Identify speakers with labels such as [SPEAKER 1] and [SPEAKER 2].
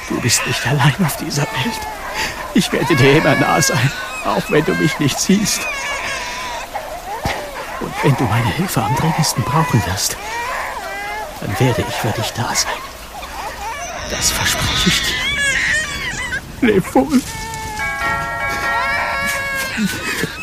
[SPEAKER 1] Du bist nicht allein auf dieser Welt. Ich werde dir immer nah sein, auch wenn du mich nicht siehst. Und wenn du meine Hilfe am dringendsten brauchen wirst, dann werde ich für dich da sein. Das verspreche ich dir. Leb wohl.